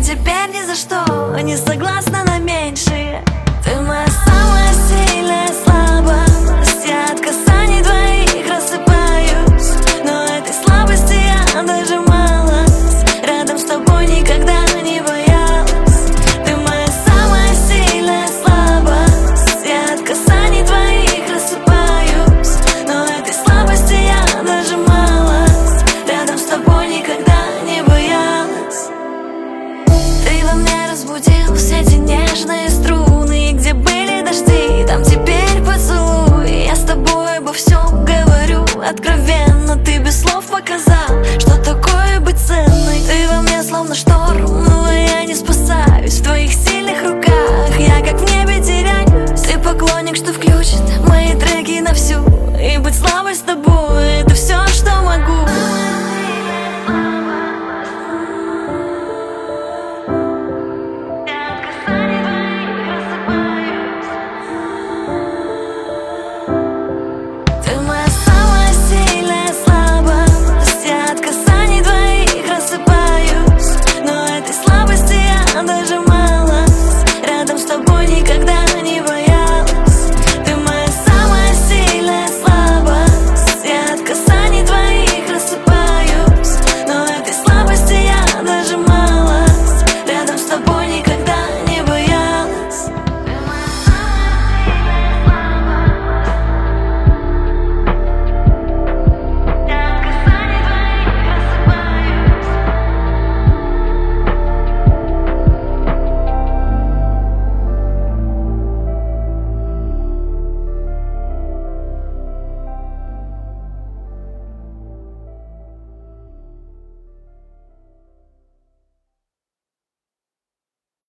теперь ни за что не согласна на меньшее. Ты моя самая сильная слабость. Я от касаний твоих рассыпаюсь, но этой слабости я дожималась. Рядом с тобой никогда не боялась. Ты моя самая сильная слабость. Я от касаний твоих рассыпаюсь, но этой слабости я дожималась. Рядом с тобой никогда не боялась. Ты во мне разбудил все эти нежные струны. Где были дожди, там теперь поцелуй. Я с тобой обо всем говорю откровенно. Ты без слов показал, что такое быть ценной. Ты во мне словно что